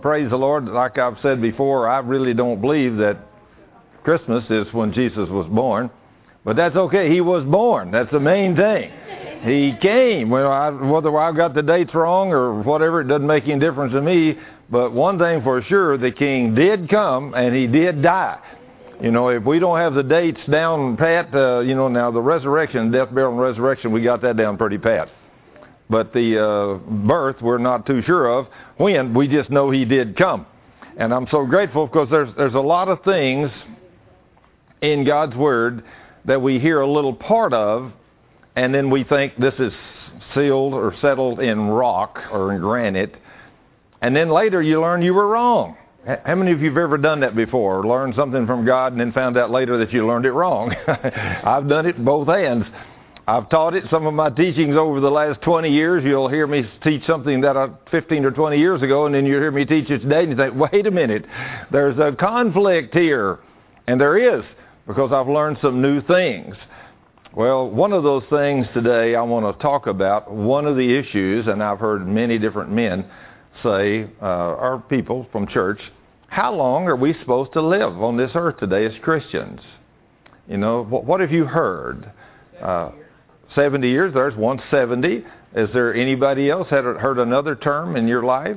Praise the Lord. Like I've said before, I really don't believe that Christmas is when Jesus was born. But that's okay. He was born. That's the main thing. He came. Well, whether I've got the dates wrong or whatever, it doesn't make any difference to me. But one thing for sure, the King did come and he did die. You know, if we don't have the dates down pat, now the resurrection, death, burial, and resurrection, we got that down pretty pat. But the birth, we're not too sure of when. We just know he did come. And I'm so grateful because there's a lot of things in God's Word that we hear a little part of, and then we think this is sealed or settled in rock or in granite. And then later you learn you were wrong. How many of you have ever done that before? Learned something from God and then found out later that you learned it wrong? I've done it both hands. I've taught it. Some of my teachings over the last 20 years, you'll hear me teach something that 15 or 20 years ago, and then you hear me teach it today, and you think, wait a minute, there's a conflict here. And there is, because I've learned some new things. Well, one of those things today I want to talk about, one of the issues, and I've heard many different men say, our people from church, how long are we supposed to live on this earth today as Christians? You know, what have you heard? 70 years, there's 170. Is there anybody else that heard another term in your life?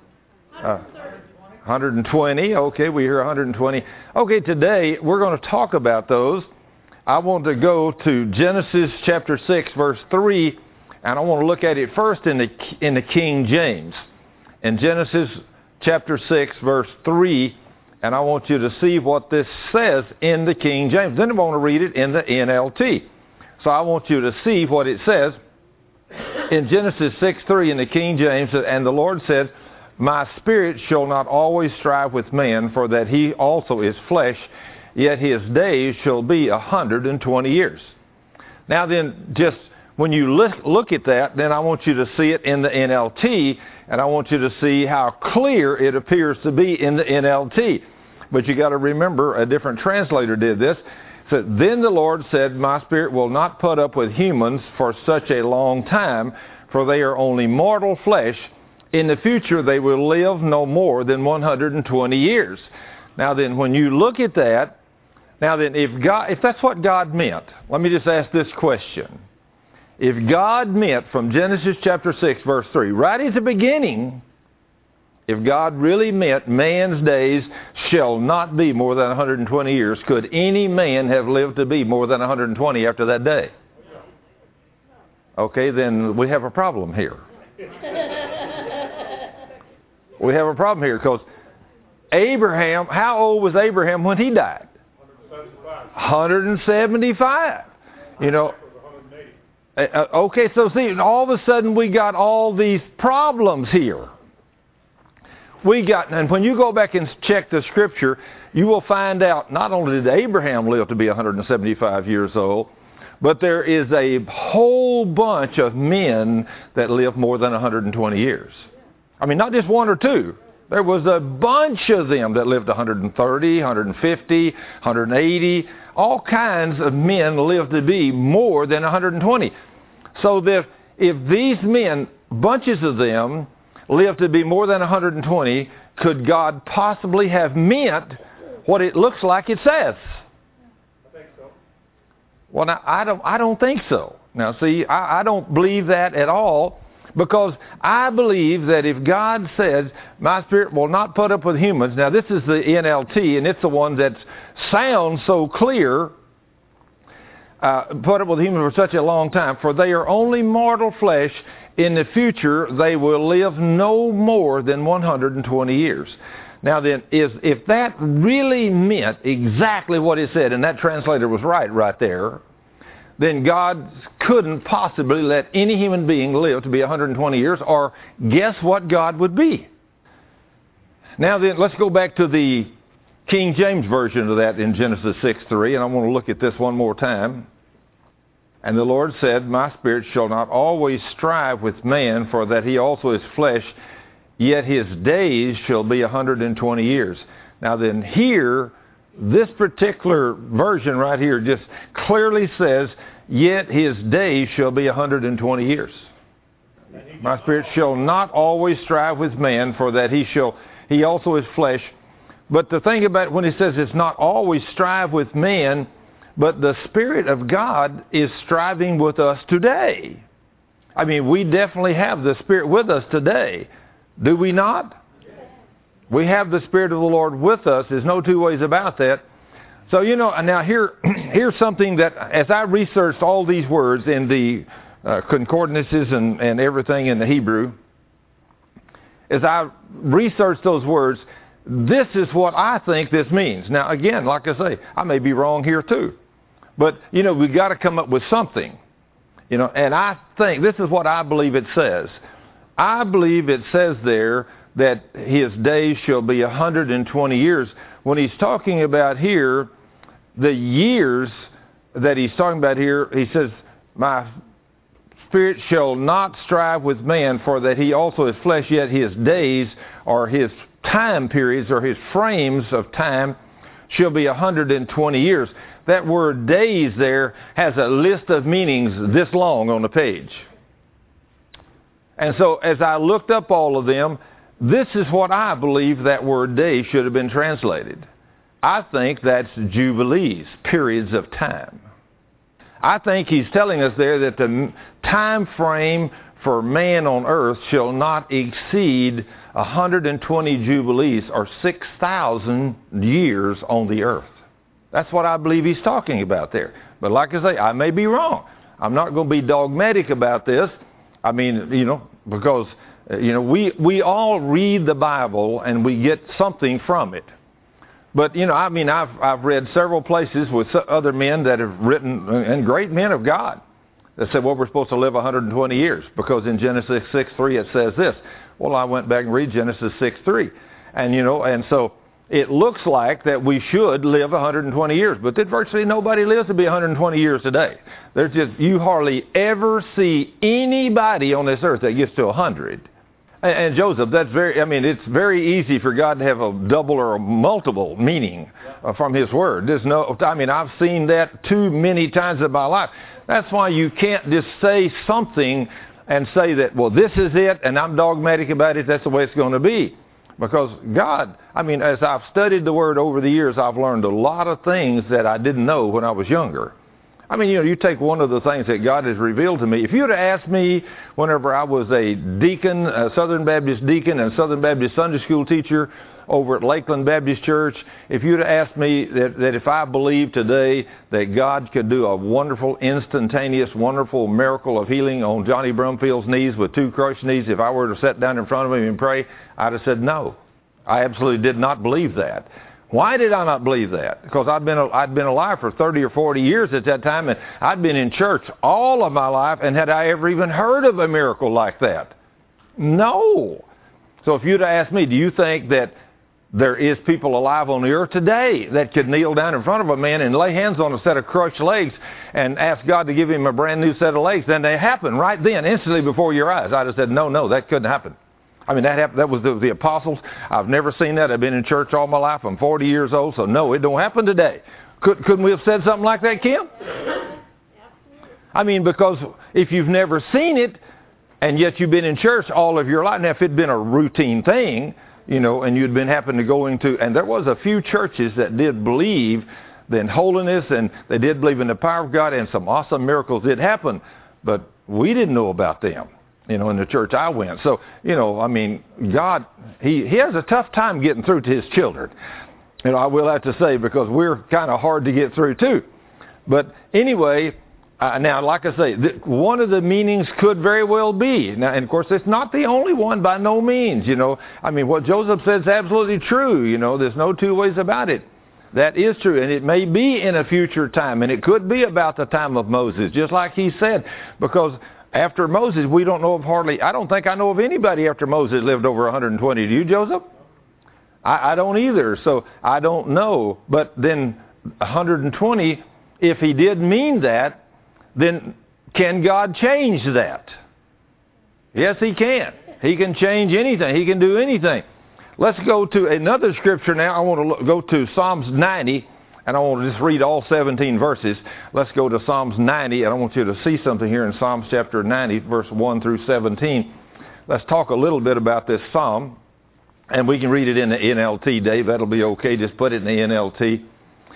120. Okay, we hear 120. Okay, today we're going to talk about those. I want to go to Genesis chapter 6, verse 3, and I want to look at it first in the King James. In Genesis chapter 6, verse 3, and I want you to see what this says in the King James. Then I want to read it in the NLT. So I want you to see what it says in Genesis 6:3 in the King James. And the Lord said, my spirit shall not always strive with man, for that he also is flesh, yet his days shall be 120 years. Now then, just when you look at that, then I want you to see it in the NLT, and I want you to see how clear it appears to be in the NLT. But you got to remember, a different translator did this. So, then the Lord said, my spirit will not put up with humans for such a long time, for they are only mortal flesh. In the future they will live no more than 120 years. Now then, when you look at that, now then, if that's what God meant, let me just ask this question. If God meant from Genesis chapter 6, verse 3, right at the beginning, if God really meant man's days shall not be more than 120 years, could any man have lived to be more than 120 after that day? Okay, then we have a problem here. We have a problem here because Abraham, how old was Abraham when he died? 175. You know. Okay, so see, all of a sudden we got all these problems here. And when you go back and check the scripture, you will find out not only did Abraham live to be 175 years old, but there is a whole bunch of men that live more than 120 years. I mean, not just one or two. There was a bunch of them that lived 130, 150, 180. All kinds of men lived to be more than 120. So that if these men, bunches of them, lived to be more than 120, could God possibly have meant what it looks like it says? I think so. Well, now, I don't think so. Now, see, I don't believe that at all, because I believe that if God says, my spirit will not put up with humans, now this is the NLT, and it's the one that sounds so clear, put up with humans for such a long time, for they are only mortal flesh. In the future, they will live no more than 120 years. Now then, if that really meant exactly what it said, and that translator was right there, then God couldn't possibly let any human being live to be 120 years, or guess what God would be? Now then, let's go back to the King James version of that in Genesis 6:3, and I want to look at this one more time. And the Lord said, my spirit shall not always strive with man, for that he also is flesh, yet his days shall be 120 years. Now then, here, this particular version right here just clearly says, yet his days shall be 120 years. My spirit shall not always strive with man, for that he shall he also is flesh. But the thing about when he says it's not always strive with man, but the Spirit of God is striving with us today. I mean, we definitely have the Spirit with us today. Do we not? We have the Spirit of the Lord with us. There's no two ways about that. So, you know, now here's something that, as I researched all these words in the concordances and everything in the Hebrew, as I researched those words, this is what I think this means. Now, again, like I say, I may be wrong here too. But, you know, we got to come up with something. You know, and I think this is what I believe it says. I believe it says there that his days shall be 120 years. When he's talking about here, the years that he's talking about here, he says, my spirit shall not strive with man, for that he also is flesh, yet his days or his time periods or his frames of time shall be 120 years. That word days there has a list of meanings this long on the page. And so as I looked up all of them, this is what I believe that word day should have been translated. I think that's jubilees, periods of time. I think he's telling us there that the time frame for man on earth shall not exceed 120 jubilees or 6,000 years on the earth. That's what I believe he's talking about there. But like I say, I may be wrong. I'm not going to be dogmatic about this. I mean, you know, because, you know, we all read the Bible and we get something from it. But, you know, I mean, I've read several places with other men that have written, and great men of God, that said, well, we're supposed to live 120 years because in Genesis 6:3 it says this. Well, I went back and read Genesis 6:3. And, you know, and so it looks like that we should live 120 years, but that virtually nobody lives to be 120 years today. There's just, you hardly ever see anybody on this earth that gets to 100. And Joseph, that's very, I mean, it's very easy for God to have a double or a multiple meaning from his word. There's no, I mean, I've seen that too many times in my life. That's why you can't just say something and say that, well, this is it, and I'm dogmatic about it, that's the way it's going to be. Because God, I mean, as I've studied the Word over the years, I've learned a lot of things that I didn't know when I was younger. I mean, you know, you take one of the things that God has revealed to me. If you'd have asked me whenever I was a deacon, a Southern Baptist deacon and Southern Baptist Sunday school teacher over at Lakeland Baptist Church, if you'd have asked me that if I believed today that God could do a wonderful, instantaneous, wonderful miracle of healing on Johnny Brumfield's knees with 2 crushed knees, if I were to sit down in front of him and pray, I'd have said no. I absolutely did not believe that. Why did I not believe that? Because I'd been alive for 30 or 40 years at that time, and I'd been in church all of my life, and had I ever even heard of a miracle like that? No. So if you'd asked me, do you think that there is people alive on the earth today that could kneel down in front of a man and lay hands on a set of crushed legs and ask God to give him a brand new set of legs? Then they happen right then, instantly before your eyes. I'd have said, no, that couldn't happen. I mean, that happened. That was the apostles. I've never seen that. I've been in church all my life. I'm 40 years old, so no, it don't happen today. Couldn't we have said something like that, Kim? I mean, because if you've never seen it, and yet you've been in church all of your life, now if it'd been a routine thing, you know, and you'd been happened to go into, and there was a few churches that did believe in holiness, and they did believe in the power of God, and some awesome miracles did happen, but we didn't know about them. You know, in the church I went. So, you know, I mean, God, he has a tough time getting through to his children. You know, I will have to say, because we're kind of hard to get through too. But anyway, now, like I say, one of the meanings could very well be, now, and of course, it's not the only one by no means, you know. I mean, what Joseph said is absolutely true, you know. There's no two ways about it. That is true, and it may be in a future time, and it could be about the time of Moses, just like he said, because after Moses, we don't know of I don't think I know of anybody after Moses lived over 120. Do you, Joseph? I don't either, so I don't know. But then 120, if he did mean that, then can God change that? Yes, he can. He can change anything. He can do anything. Let's go to another scripture now. I want to go to Psalms 90. And I want to just read all 17 verses. Let's go to Psalms 90, and I want you to see something here in Psalms chapter 90, verse 1 through 17. Let's talk a little bit about this psalm. And we can read it in the NLT, Dave. That'll be okay. Just put it in the NLT.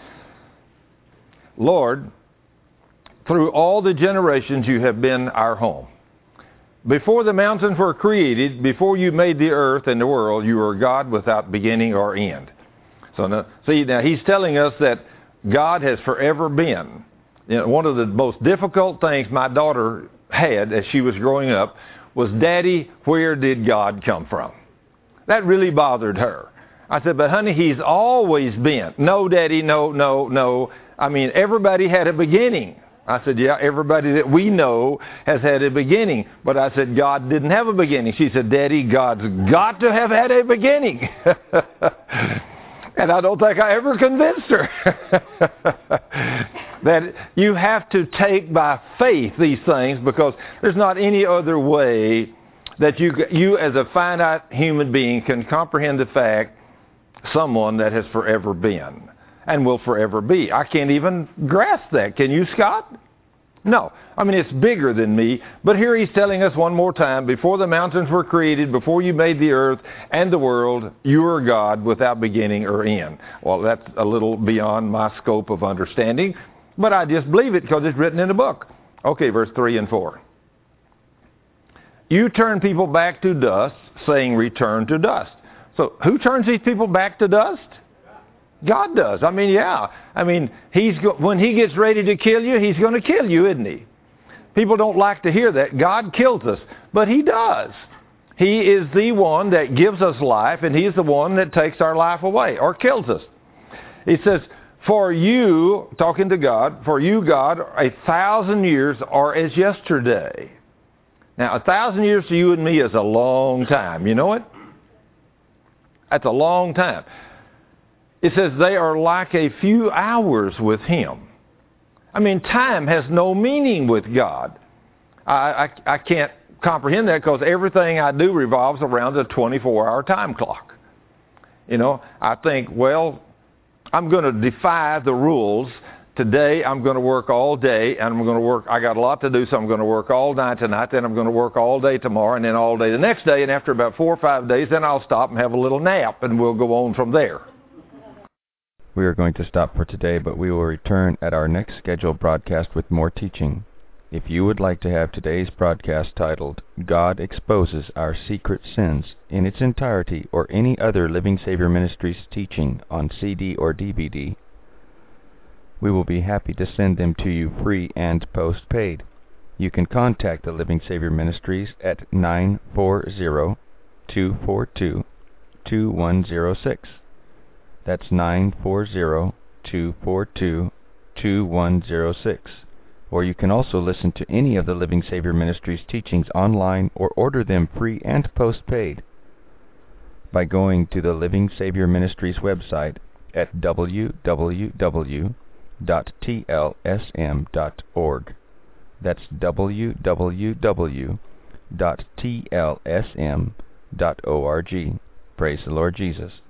Lord, through all the generations you have been our home. Before the mountains were created, before you made the earth and the world, you were God without beginning or end. So now, see, now he's telling us that God has forever been. You know, one of the most difficult things my daughter had as she was growing up was, Daddy, where did God come from? That really bothered her. I said, but honey, he's always been. No, Daddy, no. I mean, everybody had a beginning. I said, yeah, everybody that we know has had a beginning. But I said, God didn't have a beginning. She said, Daddy, God's got to have had a beginning. And I don't think I ever convinced her that you have to take by faith these things, because there's not any other way that you as a finite human being can comprehend the fact someone that has forever been and will forever be. I can't even grasp that. Can you, Scott? No. I mean, it's bigger than me. But here he's telling us one more time, before the mountains were created, before you made the earth and the world, you are God without beginning or end. Well, that's a little beyond my scope of understanding, but I just believe it because it's written in the book. Okay, verse 3 and 4. You turn people back to dust, saying, return to dust. So who turns these people back to dust? God does. I mean, yeah. I mean, when he gets ready to kill you, he's going to kill you, isn't he? People don't like to hear that. God kills us, but he does. He is the one that gives us life, and he's the one that takes our life away or kills us. He says, for you, talking to God, for you, God, 1,000 years are as yesterday. Now, 1,000 years to you and me is a long time. You know it? That's a long time. It says they are like a few hours with him. I mean, time has no meaning with God. I can't comprehend that because everything I do revolves around a 24-hour time clock. You know, I think, well, I'm going to defy the rules. Today I'm going to work all day, and I got a lot to do, so I'm going to work all night tonight, then I'm going to work all day tomorrow, and then all day the next day, and after about 4 or 5 days, then I'll stop and have a little nap, and we'll go on from there. We are going to stop for today, but we will return at our next scheduled broadcast with more teaching. If you would like to have today's broadcast titled, God Exposes Our Secret Sins, in its entirety, or any other Living Savior Ministries teaching on CD or DVD, we will be happy to send them to you free and postpaid. You can contact the Living Savior Ministries at 940-242-2106. That's 940-242-2106. Or you can also listen to any of the Living Savior Ministries teachings online or order them free and postpaid by going to the Living Savior Ministries website at www.tlsm.org. That's www.tlsm.org. Praise the Lord Jesus.